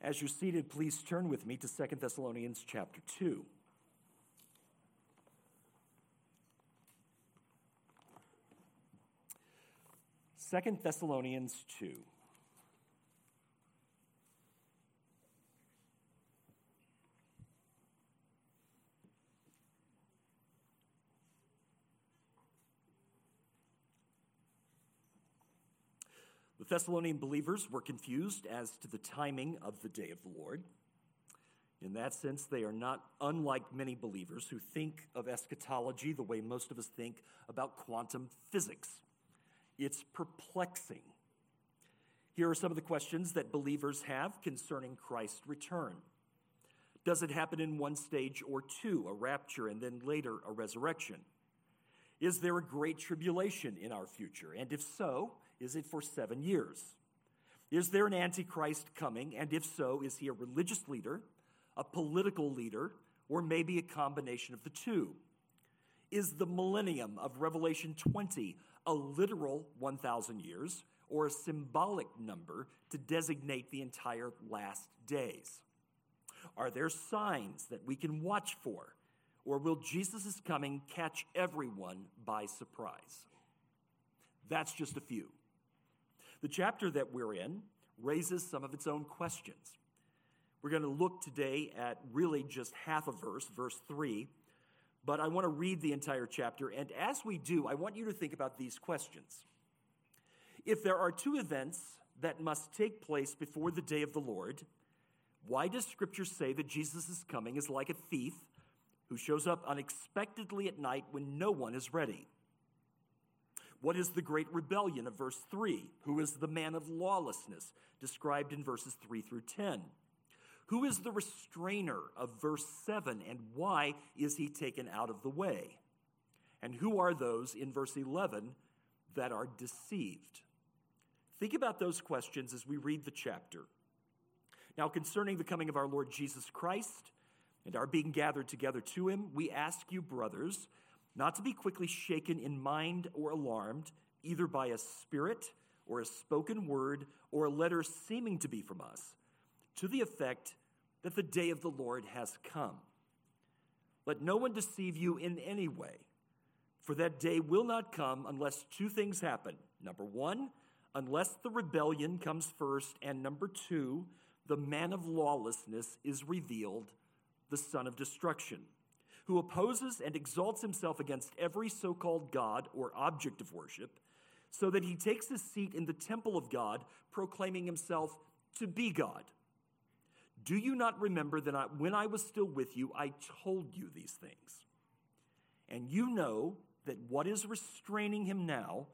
As you're seated, please turn with me to 2 Thessalonians chapter 2. Second Thessalonians 2. The Thessalonian believers were confused as to the timing of the day of the Lord. In that sense, they are not unlike many believers who think of eschatology the way most of us think about quantum physics. It's perplexing. Here are some of the questions that believers have concerning Christ's return. Does it happen in one stage or two, a rapture, and then later a resurrection? Is there a great tribulation in our future? And if so, is it for 7 years? Is there an Antichrist coming? And if so, is he a religious leader, a political leader, or maybe a combination of the two? Is the millennium of Revelation 20 a literal 1,000 years or a symbolic number to designate the entire last days? Are there signs that we can watch for? Or will Jesus' coming catch everyone by surprise? That's just a few. The chapter that we're in raises some of its own questions. We're going to look today at really just half a verse, verse 3, but I want to read the entire chapter, and as we do, I want you to think about these questions. If there are two events that must take place before the day of the Lord, why does Scripture say that Jesus' coming is like a thief who shows up unexpectedly at night when no one is ready? What is the great rebellion of verse 3? Who is the man of lawlessness described in verses 3 through 10? Who is the restrainer of verse 7, and why is he taken out of the way? And who are those in verse 11 that are deceived? Think about those questions as we read the chapter. Now, concerning the coming of our Lord Jesus Christ and our being gathered together to him, we ask you, brothers, not to be quickly shaken in mind or alarmed, either by a spirit or a spoken word or a letter seeming to be from us, to the effect that the day of the Lord has come. Let no one deceive you in any way, for that day will not come unless two things happen. Number one, unless the rebellion comes first, and number two, the man of lawlessness is revealed, the son of destruction, who opposes and exalts himself against every so-called God or object of worship, so that he takes his seat in the temple of God, proclaiming himself to be God. Do you not remember that when I was still with you, I told you these things? And you know that what is restraining him now,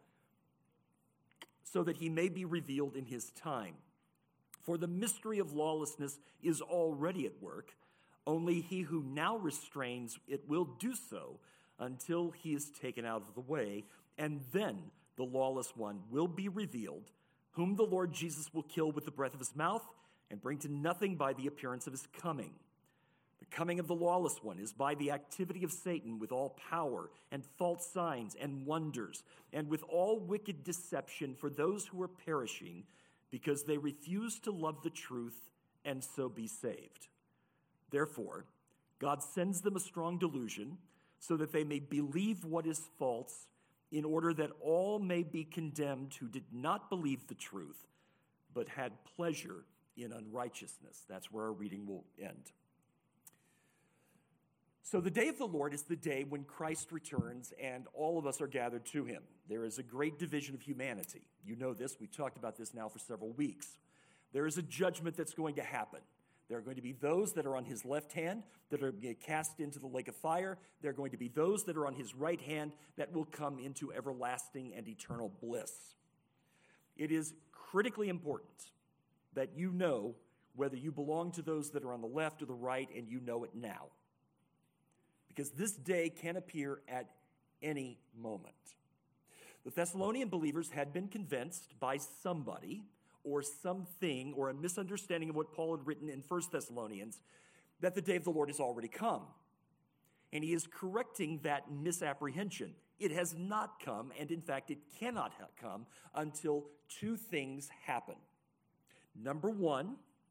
so that he may be revealed in his time. For the mystery of lawlessness is already at work. Only he who now restrains it will do so until he is taken out of the way, and then the lawless one will be revealed, whom the Lord Jesus will kill with the breath of his mouth and bring to nothing by the appearance of his coming. The coming of the lawless one is by the activity of Satan with all power and false signs and wonders, and with all wicked deception for those who are perishing, because they refuse to love the truth and so be saved. Therefore, God sends them a strong delusion so that they may believe what is false, in order that all may be condemned who did not believe the truth, but had pleasure in unrighteousness. That's where our reading will end. So the day of the Lord is the day when Christ returns and all of us are gathered to him. There is a great division of humanity. You know this. We've talked about this now for several weeks. There is a judgment that's going to happen. There are going to be those that are on his left hand that are going to get cast into the lake of fire. There are going to be those that are on his right hand that will come into everlasting and eternal bliss. It is critically important that you know whether you belong to those that are on the left or the right, and you know it now. Because this day can appear at any moment. The Thessalonian believers had been convinced by somebody or something or a misunderstanding of what Paul had written in 1 Thessalonians that the day of the Lord has already come. And he is correcting that misapprehension. It has not come, and in fact, it cannot come until two things happen. Number one,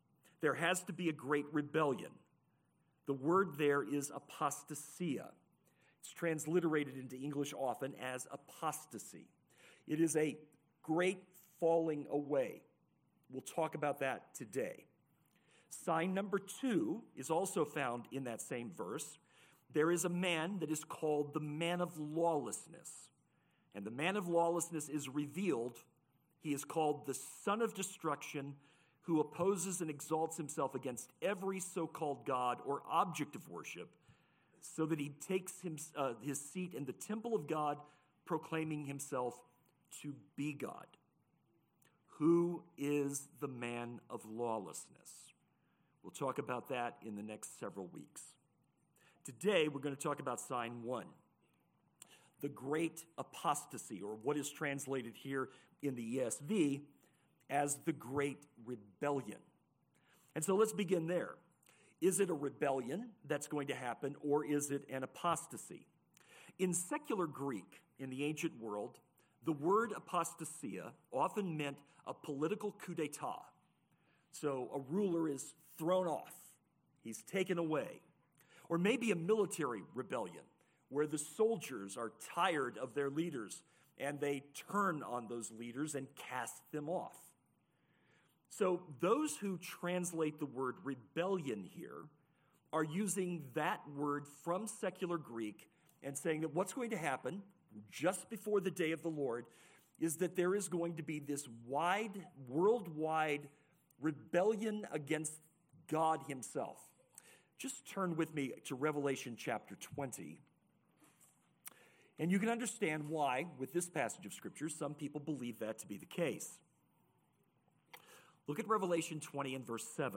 there has to be a great rebellion. The word there is apostasia. It's transliterated into English often as apostasy. It is a great falling away. We'll talk about that today. Sign number 2 is also found in that same verse. There is a man that is called the man of lawlessness. And the man of lawlessness is revealed. He is called the son of destruction, who opposes and exalts himself against every so-called God or object of worship, so that he takes his seat in the temple of God, proclaiming himself to be God. Who is the man of lawlessness? We'll talk about that in the next several weeks. Today, we're going to talk about sign 1, the great apostasy, or what is translated here in the ESV as the great rebellion. And so let's begin there. Is it a rebellion that's going to happen, or is it an apostasy? In secular Greek, in the ancient world, the word apostasia often meant a political coup d'etat. So a ruler is thrown off, he's taken away. Or maybe a military rebellion, where the soldiers are tired of their leaders and they turn on those leaders and cast them off. So those who translate the word rebellion here are using that word from secular Greek and saying that what's going to happen just before the day of the Lord is that there is going to be this worldwide rebellion against God himself. Just turn with me to Revelation chapter 20. And you can understand why, with this passage of Scripture, some people believe that to be the case. Look at Revelation 20 and verse 7.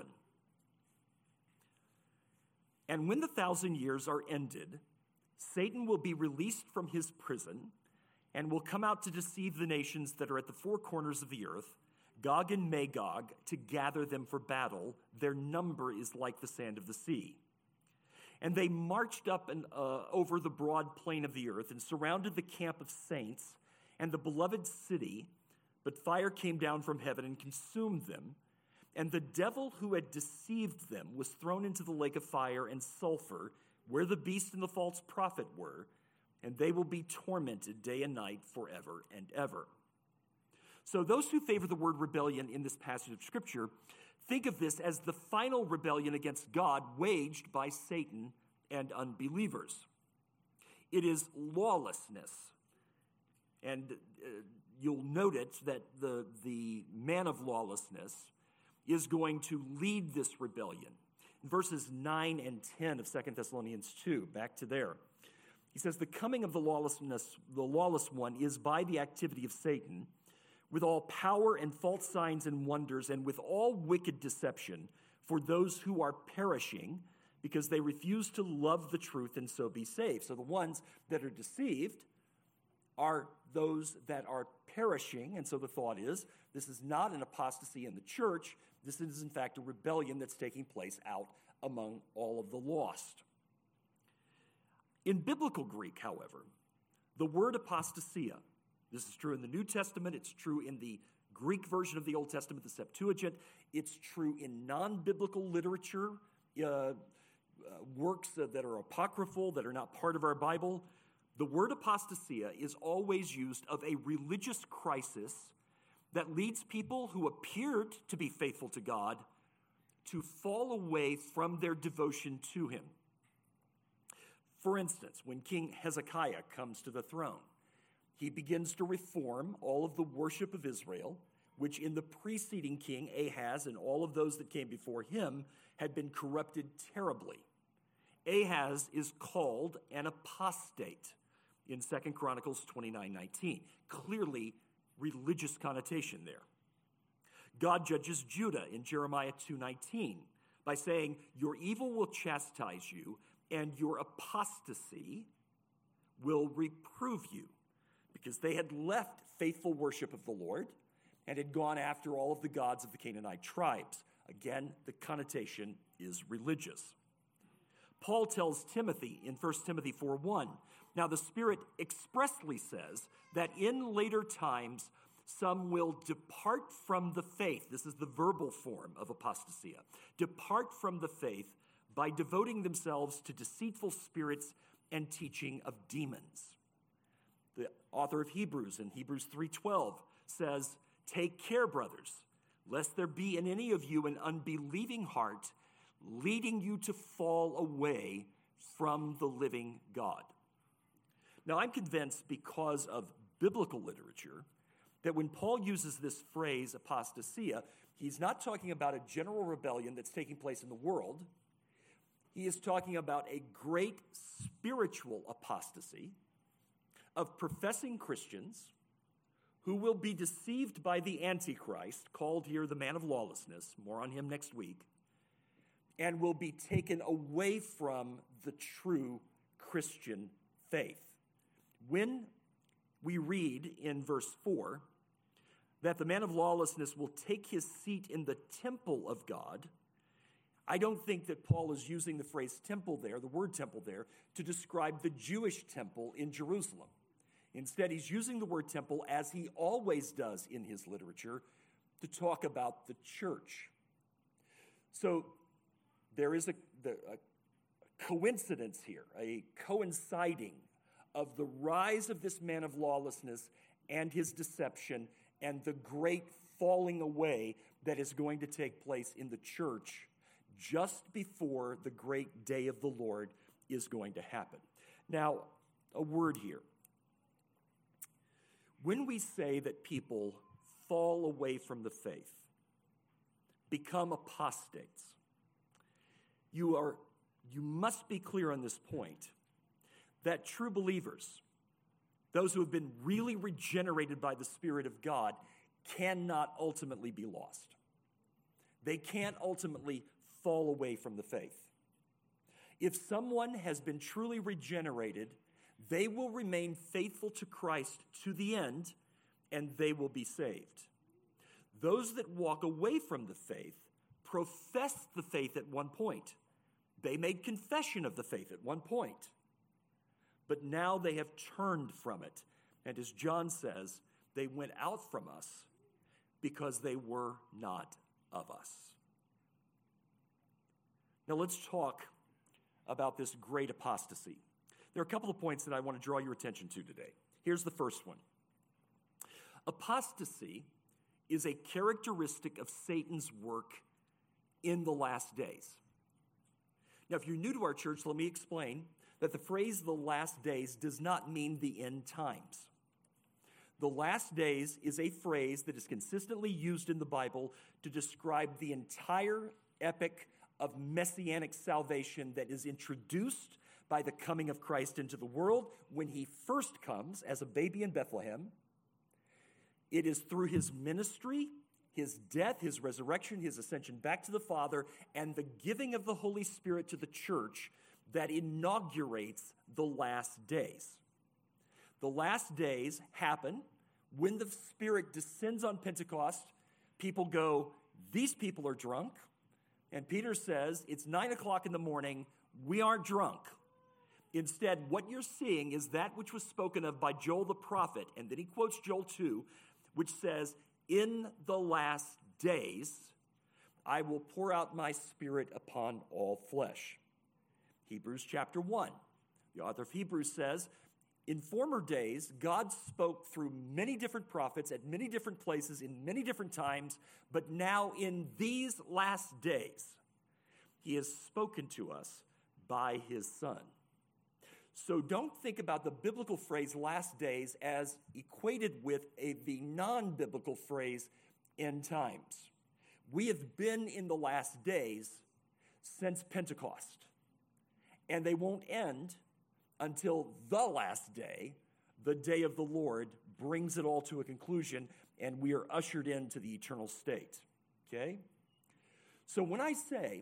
And when the 1,000 years are ended, Satan will be released from his prison and will come out to deceive the nations that are at the four corners of the earth, Gog and Magog, to gather them for battle. Their number is like the sand of the sea. And they marched up and over the broad plain of the earth and surrounded the camp of saints and the beloved city. But fire came down from heaven and consumed them. And the devil who had deceived them was thrown into the lake of fire and sulfur, where the beast and the false prophet were, and they will be tormented day and night forever and ever. So those who favor the word rebellion in this passage of Scripture think of this as the final rebellion against God waged by Satan and unbelievers. It is lawlessness. And you'll note it that the man of lawlessness is going to lead this rebellion. In verses 9 and 10 of 2 Thessalonians 2, back to there, he says, the coming of the lawless one is by the activity of Satan, with all power and false signs and wonders, and with all wicked deception for those who are perishing, because they refuse to love the truth and so be saved. So the ones that are deceived are those that are perishing. And so the thought is, this is not an apostasy in the church. This is, in fact, a rebellion that's taking place out among all of the lost. In biblical Greek, however, the word apostasia, this is true in the New Testament, it's true in the Greek version of the Old Testament, the Septuagint, it's true in non-biblical literature, works that are apocryphal, that are not part of our Bible. The word apostasia is always used of a religious crisis that leads people who appeared to be faithful to God to fall away from their devotion to him. For instance, when King Hezekiah comes to the throne, he begins to reform all of the worship of Israel, which in the preceding king, Ahaz, and all of those that came before him had been corrupted terribly. Ahaz is called an apostate in 2 Chronicles 29:19. Clearly, religious connotation there. God judges Judah in Jeremiah 2:19 by saying, your evil will chastise you, and your apostasy will reprove you, because they had left faithful worship of the Lord and had gone after all of the gods of the Canaanite tribes. Again, the connotation is religious. Paul tells Timothy in 1 Timothy 4:1, now the Spirit expressly says that in later times Some will depart from the faith. This is the verbal form of apostasia. Depart from the faith by devoting themselves to deceitful spirits and teaching of demons. The author of Hebrews in Hebrews 3:12 says, "Take care, brothers, lest there be in any of you an unbelieving heart, leading you to fall away from the living God." Now, I'm convinced because of biblical literature that when Paul uses this phrase, apostasia, he's not talking about a general rebellion that's taking place in the world. He is talking about a great spiritual apostasy of professing Christians who will be deceived by the Antichrist, called here the man of lawlessness, more on him next week, and will be taken away from the true Christian faith. When we read in verse 4 that the man of lawlessness will take his seat in the temple of God, I don't think that Paul is using the phrase temple there, the word temple there, to describe the Jewish temple in Jerusalem. Instead, he's using the word temple, as he always does in his literature, to talk about the church. So there is a coincidence here, a coinciding of the rise of this man of lawlessness and his deception and the great falling away that is going to take place in the church just before the great day of the Lord is going to happen. Now, a word here. When we say that people fall away from the faith, become apostates, you must be clear on this point that true believers, those who have been really regenerated by the Spirit of God, cannot ultimately be lost. They can't ultimately fall away from the faith. If someone has been truly regenerated, they will remain faithful to Christ to the end, and they will be saved. Those that walk away from the faith profess the faith at one point. They made confession of the faith at one point. But now they have turned from it. And as John says, they went out from us because they were not of us. Now let's talk about this great apostasy. There are a couple of points that I want to draw your attention to today. Here's the first one. Apostasy is a characteristic of Satan's work in the last days. Now, if you're new to our church, let me explain that the phrase the last days does not mean the end times. The last days is a phrase that is consistently used in the Bible to describe the entire epic of messianic salvation that is introduced by the coming of Christ into the world when he first comes as a baby in Bethlehem. It is through his ministry, his death, his resurrection, his ascension back to the Father, and the giving of the Holy Spirit to the church that inaugurates the last days. The last days happen when the Spirit descends on Pentecost. People go, these people are drunk. And Peter says, it's 9 o'clock in the morning. We aren't drunk. Instead, what you're seeing is that which was spoken of by Joel the prophet. And then he quotes Joel 2, which says, in the last days, I will pour out my Spirit upon all flesh. Hebrews chapter 1. The author of Hebrews says, in former days, God spoke through many different prophets at many different places in many different times, but now in these last days, he has spoken to us by his Son. So don't think about the biblical phrase last days as equated with the non-biblical phrase end times. We have been in the last days since Pentecost. And they won't end until the last day, the day of the Lord, brings it all to a conclusion, and we are ushered into the eternal state. Okay? So when I say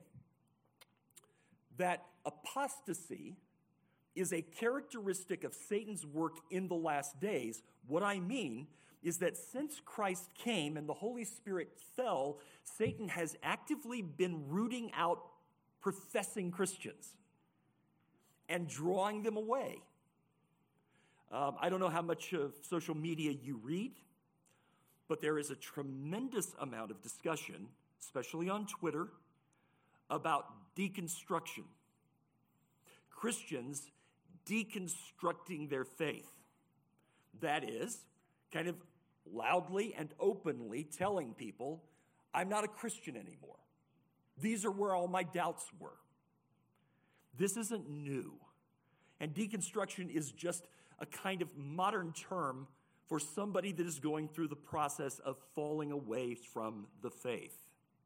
that apostasy is a characteristic of Satan's work in the last days, what I mean is that since Christ came and the Holy Spirit fell, Satan has actively been rooting out professing Christians and drawing them away. I don't know how much of social media you read, But there is a tremendous amount of discussion, especially on Twitter, about deconstruction. Christians deconstructing their faith. That is, kind of loudly and openly telling people, I'm not a Christian anymore. These are where all my doubts were. This isn't new. And deconstruction is just a kind of modern term for somebody that is going through the process of falling away from the faith.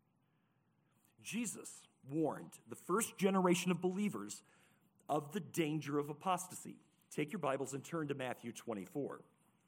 Jesus warned the first generation of believers of the danger of apostasy. Take your Bibles and turn to Matthew 24.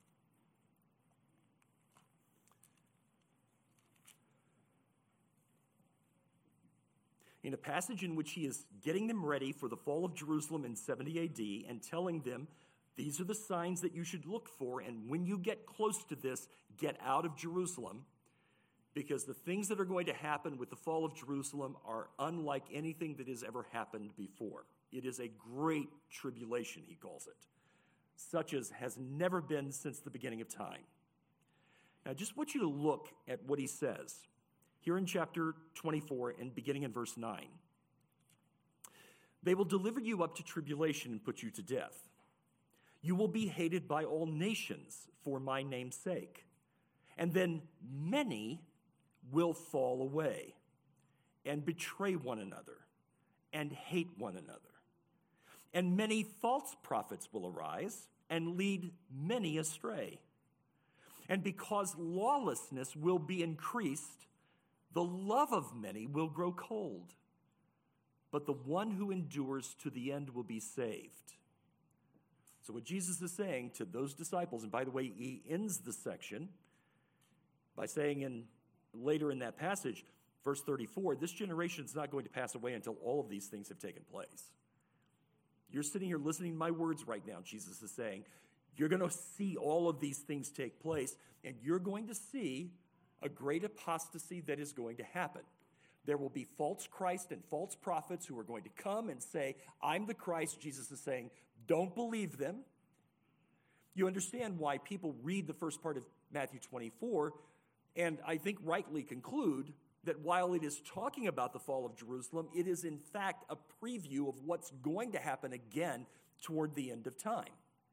In a passage in which he is getting them ready for the fall of Jerusalem in 70 AD and telling them, these are the signs that you should look for, and when you get close to this, get out of Jerusalem, because the things that are going to happen with the fall of Jerusalem are unlike anything that has ever happened before. It is a great tribulation, he calls it, such as has never been since the beginning of time. Now, I just want you to look at what he says here in chapter 24 and beginning in verse 9. They will deliver you up to tribulation and put you to death. You will be hated by all nations for my name's sake. And then many will fall away and betray one another and hate one another. And many false prophets will arise and lead many astray. And because lawlessness will be increased, the love of many will grow cold. But the one who endures to the end will be saved. So what Jesus is saying to those disciples, and by the way, he ends the section by saying later in that passage, verse 34, this generation is not going to pass away until all of these things have taken place. You're sitting here listening to my words right now, Jesus is saying. You're going to see all of these things take place, and you're going to see a great apostasy that is going to happen. There will be false Christ and false prophets who are going to come and say, I'm the Christ. Jesus is saying, don't believe them. You understand why people read the first part of Matthew 24 and I think rightly conclude that while it is talking about the fall of Jerusalem, it is in fact a preview of what's going to happen again toward the end of time.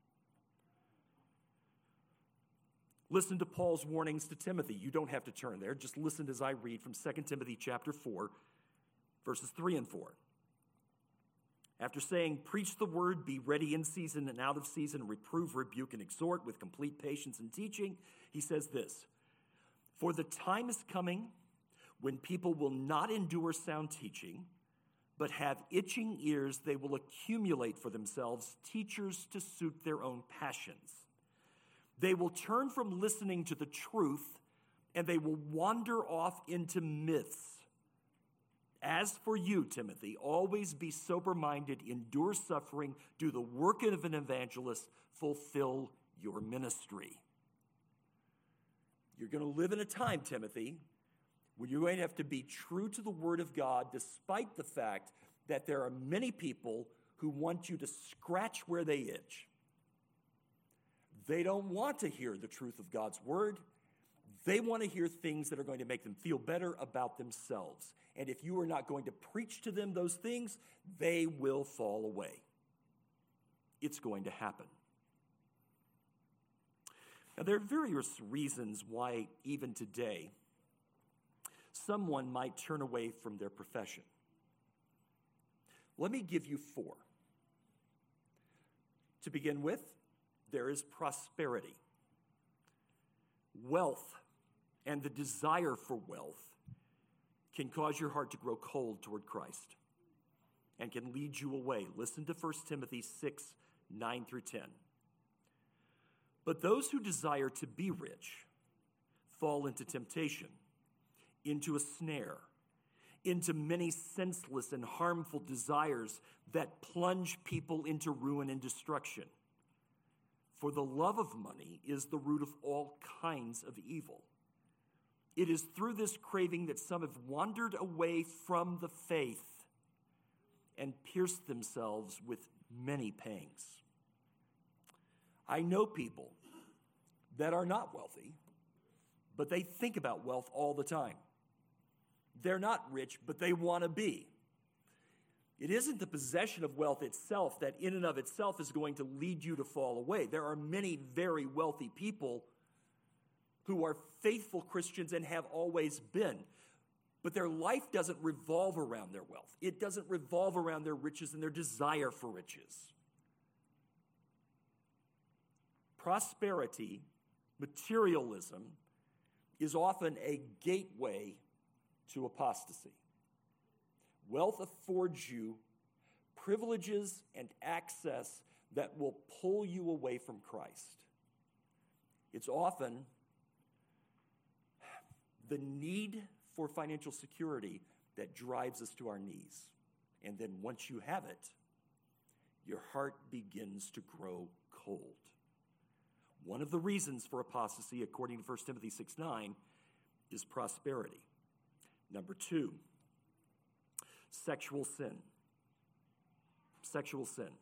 Listen to Paul's warnings to Timothy. You don't have to turn there. Just listen as I read from 2 Timothy chapter 4, verses 3 and 4. After saying, preach the word, be ready in season and out of season, reprove, rebuke, and exhort with complete patience and teaching, he says this, for the time is coming when people will not endure sound teaching, but have itching ears. They will accumulate for themselves teachers to suit their own passions. They will turn from listening to the truth, and they will wander off into myths. As for you, Timothy, always be sober-minded, endure suffering, do the work of an evangelist, fulfill your ministry. You're going to live in a time, Timothy, when you're going to have to be true to the Word of God, despite the fact that there are many people who want you to scratch where they itch. They don't want to hear the truth of God's Word. They want to hear things that are going to make them feel better about themselves. And if you are not going to preach to them those things, they will fall away. It's going to happen. Now, there are various reasons why, even today, someone might turn away from their profession. Let me give you 4. To begin with, there is prosperity. Wealth and the desire for wealth can cause your heart to grow cold toward Christ and can lead you away. Listen to 1 Timothy 6, 9 through 10. But those who desire to be rich fall into temptation, into a snare, into many senseless and harmful desires that plunge people into ruin and destruction. For the love of money is the root of all kinds of evil. It is through this craving that some have wandered away from the faith and pierced themselves with many pangs. I know people that are not wealthy, but they think about wealth all the time. They're not rich, but they want to be. It isn't the possession of wealth itself that in and of itself is going to lead you to fall away. There are many very wealthy people who are faithful Christians and have always been. But their life doesn't revolve around their wealth. It doesn't revolve around their riches and their desire for riches. Prosperity, materialism, is often a gateway to apostasy. Wealth affords you privileges and access that will pull you away from Christ. It's often the need for financial security that drives us to our knees. And then once you have it, your heart begins to grow cold. One of the reasons for apostasy, according to 1 Timothy 6:9, is prosperity. Number 2, sexual sin. Sexual sin.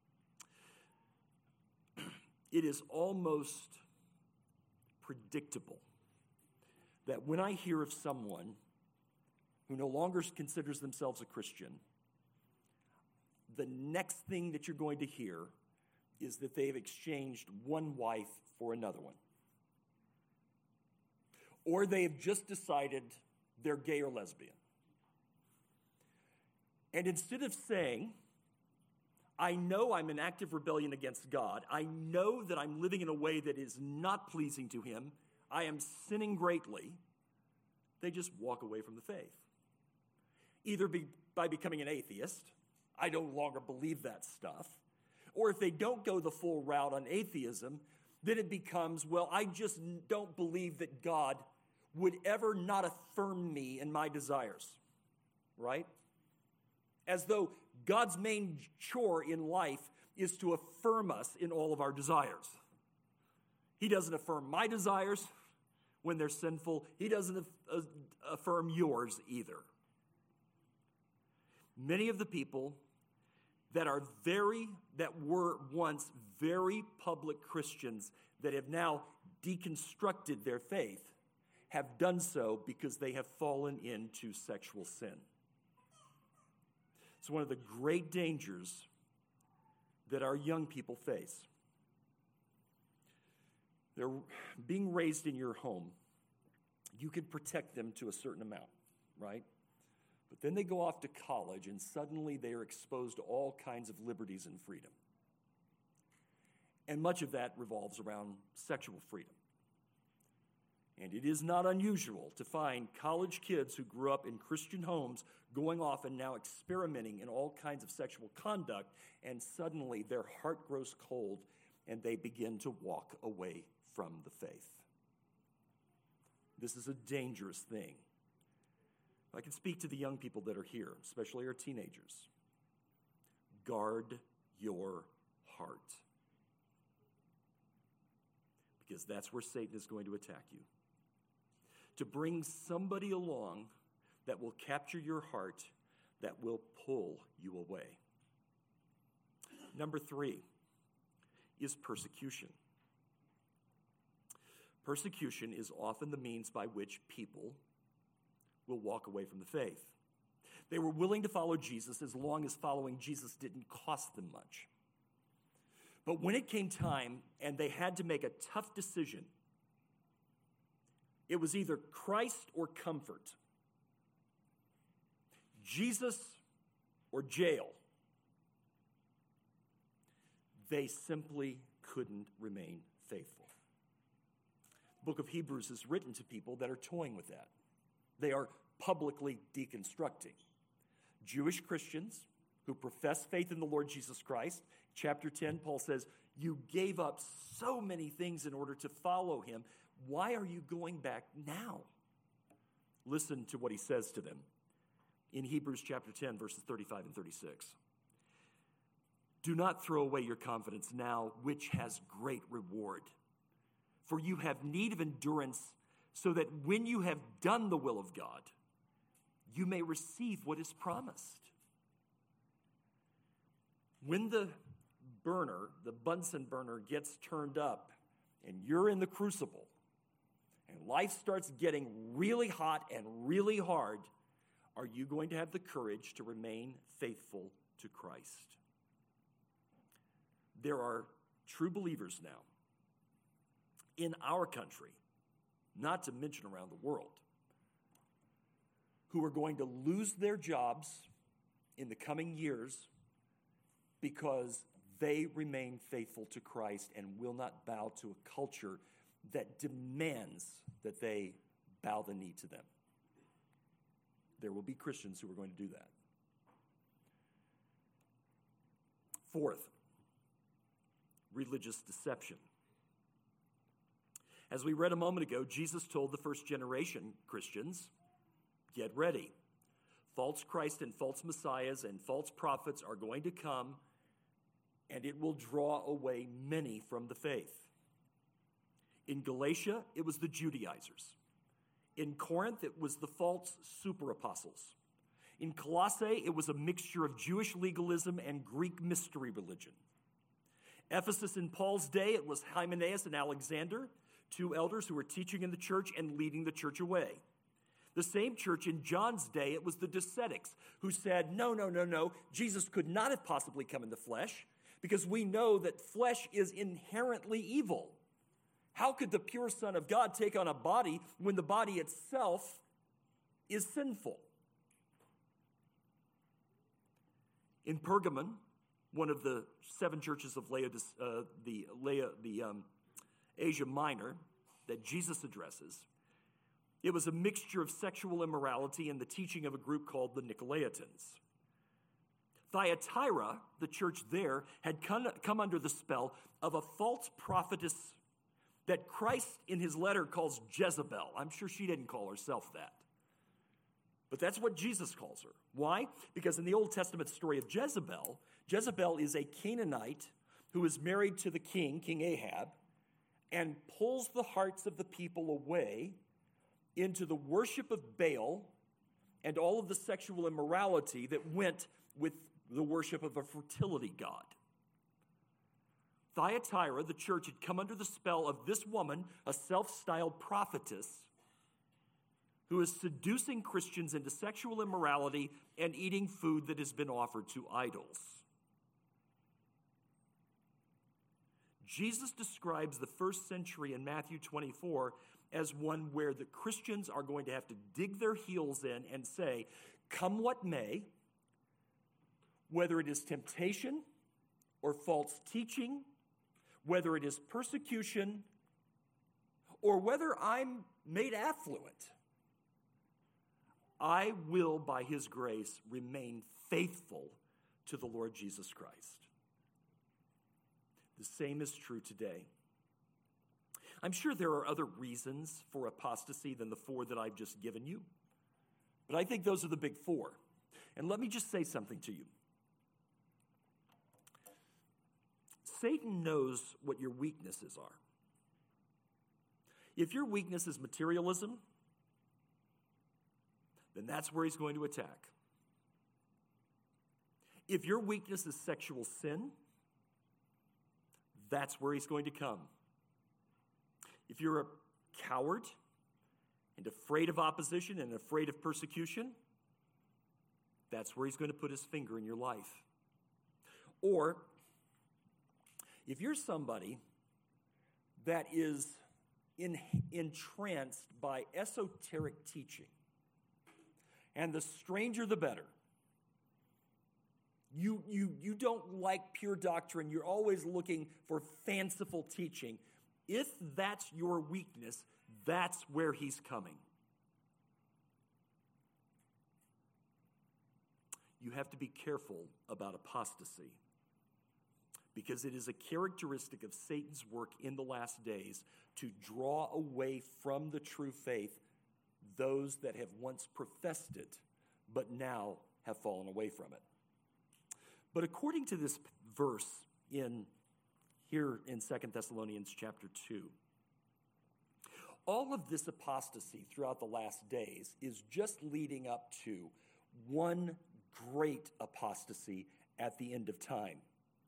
It is almost predictable that when I hear of someone who no longer considers themselves a Christian, the next thing that you're going to hear is that they've exchanged one wife for another one. Or they have just decided they're gay or lesbian. And instead of saying, I know I'm in active rebellion against God, I know that I'm living in a way that is not pleasing to him, I am sinning greatly, they just walk away from the faith. Either by becoming an atheist, I no longer believe that stuff, or if they don't go the full route on atheism, then it becomes, well, I just don't believe that God would ever not affirm me in my desires, right? As though God's main chore in life is to affirm us in all of our desires. He doesn't affirm my desires when they're sinful. He doesn't affirm yours either. Many of the people that were once very public Christians that have now deconstructed their faith have done so because they have fallen into sexual sin. It's one of the great dangers that our young people face. They're being raised in your home. You can protect them to a certain amount, right? But then they go off to college and suddenly they are exposed to all kinds of liberties and freedom. And much of that revolves around sexual freedom. And it is not unusual to find college kids who grew up in Christian homes going off and now experimenting in all kinds of sexual conduct, and suddenly their heart grows cold and they begin to walk away from the faith. This is a dangerous thing. I can speak to the young people that are here, especially our teenagers. Guard your heart. Because that's where Satan is going to attack you. To bring somebody along that will capture your heart, that will pull you away. Number 3 is persecution. Persecution is often the means by which people will walk away from the faith. They were willing to follow Jesus as long as following Jesus didn't cost them much. But when it came time and they had to make a tough decision, it was either Christ or comfort, Jesus or jail. They simply couldn't remain faithful. The book of Hebrews is written to people that are toying with that. They are publicly deconstructing. Jewish Christians who profess faith in the Lord Jesus Christ, chapter 10, Paul says, you gave up so many things in order to follow him. Why are you going back now? Listen to what he says to them in Hebrews chapter 10, verses 35 and 36. Do not throw away your confidence now, which has great reward. For you have need of endurance, so that when you have done the will of God, you may receive what is promised. When the burner, the Bunsen burner, gets turned up and you're in the crucible and life starts getting really hot and really hard, are you going to have the courage to remain faithful to Christ? There are true believers now in our country, not to mention around the world, who are going to lose their jobs in the coming years because they remain faithful to Christ and will not bow to a culture that demands that they bow the knee to them. There will be Christians who are going to do that. Fourth, religious deception. As we read a moment ago, Jesus told the first generation Christians, get ready. False Christ and false messiahs and false prophets are going to come, and it will draw away many from the faith. In Galatia, it was the Judaizers. In Corinth, it was the false super apostles. In Colossae, it was a mixture of Jewish legalism and Greek mystery religion. Ephesus in Paul's day, it was Hymenaeus and Alexander, two elders who were teaching in the church and leading the church away. The same church in John's day, it was the Docetics, who said, no, Jesus could not have possibly come in the flesh, because we know that flesh is inherently evil. How could the pure Son of God take on a body when the body itself is sinful? In Pergamon, one of the seven churches of Asia Minor that Jesus addresses, it was a mixture of sexual immorality and the teaching of a group called the Nicolaitans. Thyatira, the church there, had come under the spell of a false prophetess that Christ in his letter calls Jezebel. I'm sure she didn't call herself that. But that's what Jesus calls her. Why? Because in the Old Testament story of Jezebel, Jezebel is a Canaanite who is married to the king, King Ahab, and pulls the hearts of the people away into the worship of Baal and all of the sexual immorality that went with the worship of a fertility god. Thyatira, the church, had come under the spell of this woman, a self-styled prophetess, who is seducing Christians into sexual immorality and eating food that has been offered to idols. Jesus describes the first century in Matthew 24 as one where the Christians are going to have to dig their heels in and say, come what may, whether it is temptation or false teaching, whether it is persecution, or whether I'm made affluent, I will, by his grace, remain faithful to the Lord Jesus Christ. The same is true today. I'm sure there are other reasons for apostasy than the four that I've just given you, but I think those are the big four. And let me just say something to you. Satan knows what your weaknesses are. If your weakness is materialism, then that's where he's going to attack. If your weakness is sexual sin, that's where he's going to come. If you're a coward and afraid of opposition and afraid of persecution, that's where he's going to put his finger in your life. Or if you're somebody that is entranced by esoteric teaching, and the stranger the better, you don't like pure doctrine, you're always looking for fanciful teaching, if that's your weakness, that's where he's coming. You have to be careful about apostasy, because it is a characteristic of Satan's work in the last days to draw away from the true faith those that have once professed it, but now have fallen away from it. But according to this verse here in 2 Thessalonians chapter 2, all of this apostasy throughout the last days is just leading up to one great apostasy at the end of time.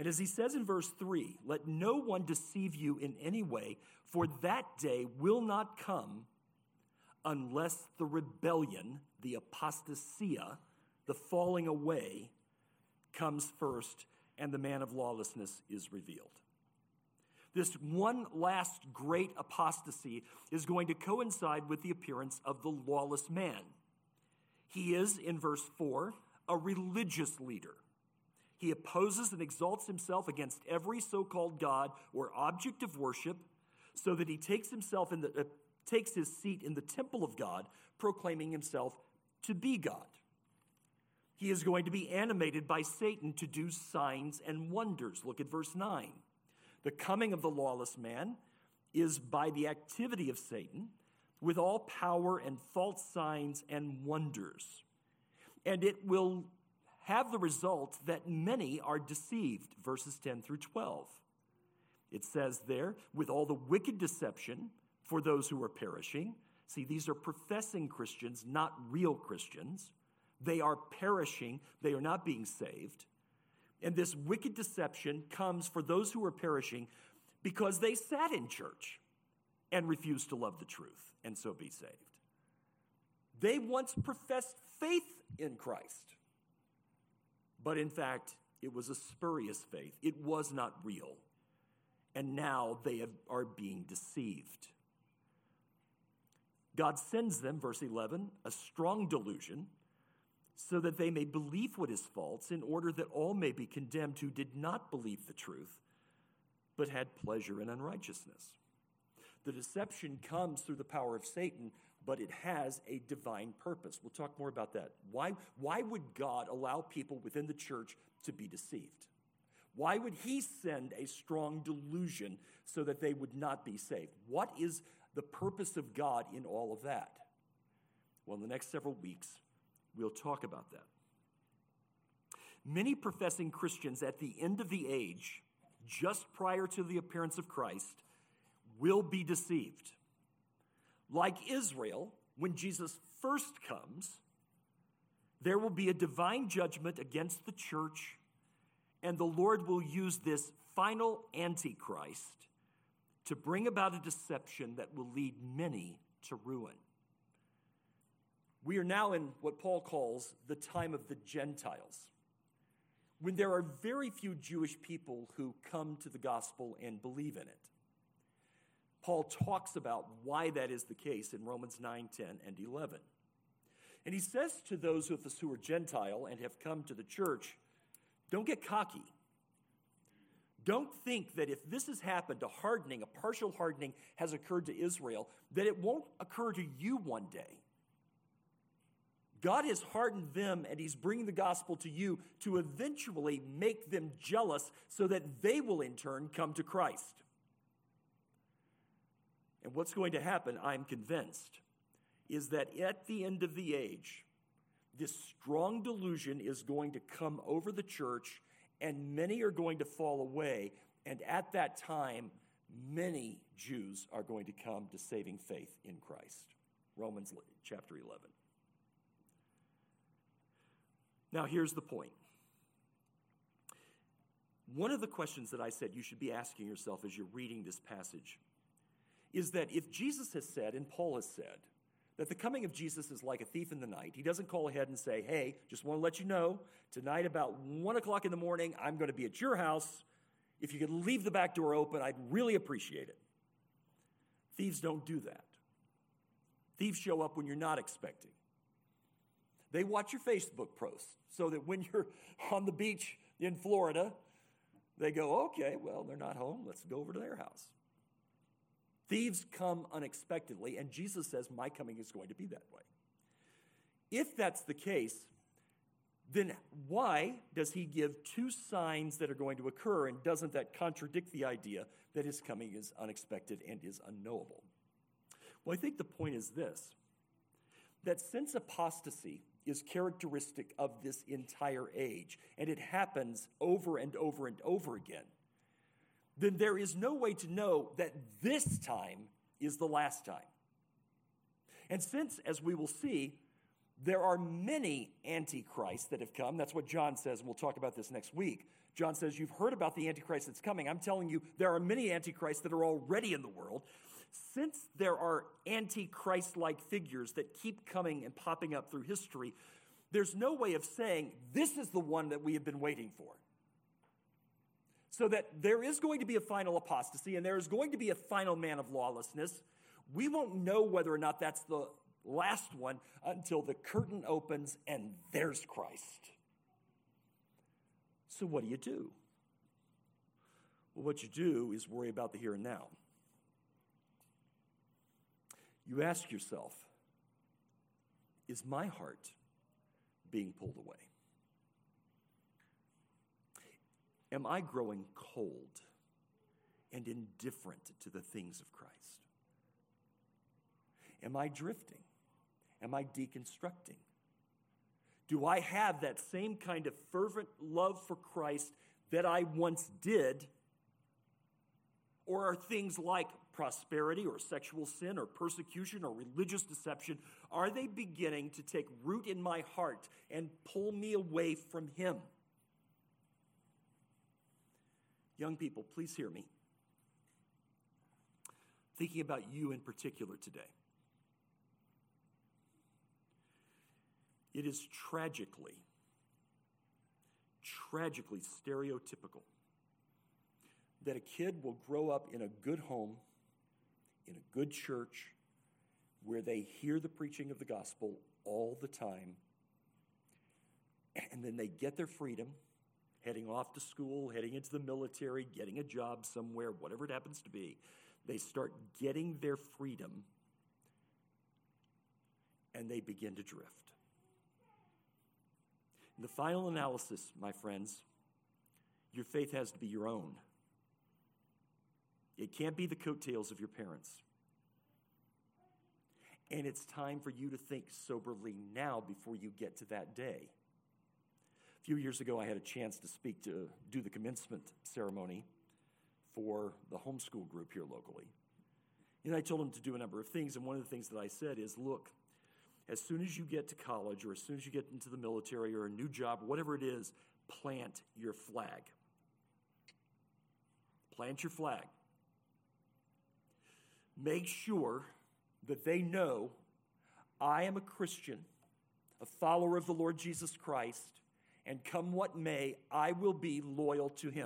And as he says in verse 3, let no one deceive you in any way, for that day will not come unless the rebellion, the apostasia, the falling away, comes first and the man of lawlessness is revealed. This one last great apostasy is going to coincide with the appearance of the lawless man. He is, in verse 4, a religious leader. He opposes and exalts himself against every so-called God or object of worship, so that he takes his seat in the temple of God, proclaiming himself to be God. He is going to be animated by Satan to do signs and wonders. Look at verse 9. The coming of the lawless man is by the activity of Satan, with all power and false signs and wonders. And it will have the result that many are deceived, verses 10 through 12. It says there, with all the wicked deception for those who are perishing. See, these are professing Christians, not real Christians. They are perishing. They are not being saved. And this wicked deception comes for those who are perishing because they sat in church and refused to love the truth and so be saved. They once professed faith in Christ, but in fact, it was a spurious faith. It was not real. And now they are being deceived. God sends them, verse 11, a strong delusion, so that they may believe what is false, in order that all may be condemned who did not believe the truth, but had pleasure in unrighteousness. The deception comes through the power of Satan, but it has a divine purpose. We'll talk more about that. Why would God allow people within the church to be deceived? Why would he send a strong delusion so that they would not be saved? What is the purpose of God in all of that? Well, in the next several weeks, we'll talk about that. Many professing Christians at the end of the age, just prior to the appearance of Christ, will be deceived. Like Israel, when Jesus first comes, there will be a divine judgment against the church, and the Lord will use this final Antichrist to bring about a deception that will lead many to ruin. We are now in what Paul calls the time of the Gentiles, when there are very few Jewish people who come to the gospel and believe in it. Paul talks about why that is the case in Romans 9, 10, and 11. And he says to those of us who are Gentile and have come to the church, don't get cocky. Don't think that if this has happened, a partial hardening has occurred to Israel, that it won't occur to you one day. God has hardened them, and he's bringing the gospel to you to eventually make them jealous so that they will in turn come to Christ. And what's going to happen, I'm convinced, is that at the end of the age, this strong delusion is going to come over the church, and many are going to fall away. And at that time, many Jews are going to come to saving faith in Christ. Romans chapter 11. Now, here's the point. One of the questions that I said you should be asking yourself as you're reading this passage is that if Jesus has said, and Paul has said, that the coming of Jesus is like a thief in the night, he doesn't call ahead and say, hey, just want to let you know, tonight about 1 o'clock in the morning, I'm going to be at your house. If you could leave the back door open, I'd really appreciate it. Thieves don't do that. Thieves show up when you're not expecting. They watch your Facebook posts so that when you're on the beach in Florida, they go, okay, well, they're not home. Let's go over to their house. Thieves come unexpectedly, and Jesus says, my coming is going to be that way. If that's the case, then why does he give two signs that are going to occur, and doesn't that contradict the idea that his coming is unexpected and is unknowable? Well, I think the point is this, that since apostasy is characteristic of this entire age, and it happens over and over and over again, then there is no way to know that this time is the last time. And since, as we will see, There are many antichrists that have come. That's what John says, and we'll talk about this next week. John says, you've heard about the Antichrist that's coming. I'm telling you, there are many Antichrists that are already in the world. Since there are Antichrist-like figures that keep coming and popping up through history, there's no way of saying, this is the one that we have been waiting for. So that there is going to be a final apostasy, and there is going to be a final man of lawlessness. We won't know whether or not that's the last one until the curtain opens and there's Christ. So what do? Well, what you do is worry about the here and now. You ask yourself, is my heart being pulled away? Am I growing cold and indifferent to the things of Christ? Am I drifting? Am I deconstructing? Do I have that same kind of fervent love for Christ that I once did? Or are things like prosperity or sexual sin or persecution or religious deception, are they beginning to take root in my heart and pull me away from Him? Young people, please hear me. Thinking about you in particular today. It is tragically stereotypical that a kid will grow up in a good home, in a good church, where they hear the preaching of the gospel all the time, and then they get their freedom, heading off to school, heading into the military, getting a job somewhere, whatever it happens to be. They start getting their freedom, and they begin to drift. In the final analysis, my friends, your faith has to be your own. It can't be the coattails of your parents. And it's time for you to think soberly now before you get to that day. A few years ago, I had a chance to do the commencement ceremony for the homeschool group here locally. And I told them to do a number of things, and one of the things that I said is, look, as soon as you get to college or as soon as you get into the military or a new job, whatever it is, plant your flag. Plant your flag. Make sure that they know I am a Christian, a follower of the Lord Jesus Christ, and come what may, I will be loyal to Him.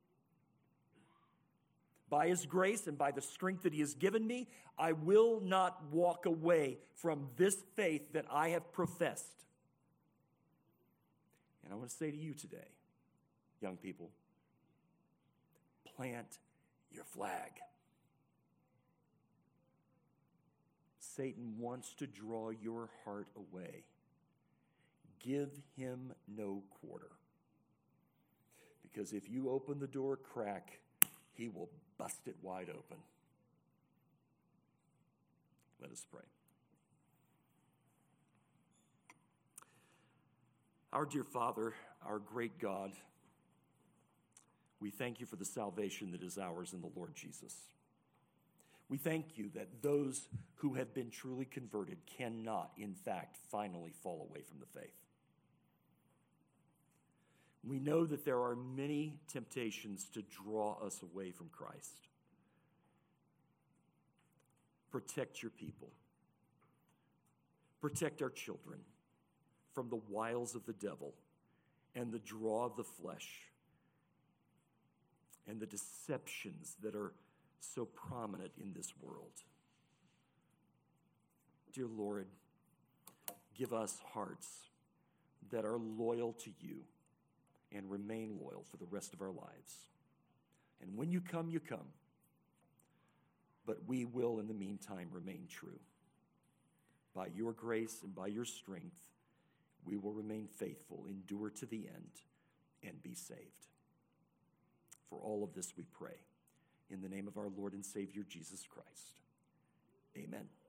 By His grace and by the strength that He has given me, I will not walk away from this faith that I have professed. And I want to say to you today, young people, plant your flag. Satan wants to draw your heart away. Give him no quarter. Because if you open the door a crack, he will bust it wide open. Let us pray. Our dear Father, our great God, we thank you for the salvation that is ours in the Lord Jesus. We thank you that those who have been truly converted cannot, in fact, finally fall away from the faith. We know that there are many temptations to draw us away from Christ. Protect your people. Protect our children from the wiles of the devil and the draw of the flesh and the deceptions that are so prominent in this world. Dear Lord, give us hearts that are loyal to you and remain loyal for the rest of our lives. And when you come, you come. But we will, in the meantime, remain true. By your grace and by your strength, we will remain faithful, endure to the end, and be saved. For all of this we pray. In the name of our Lord and Savior, Jesus Christ. Amen.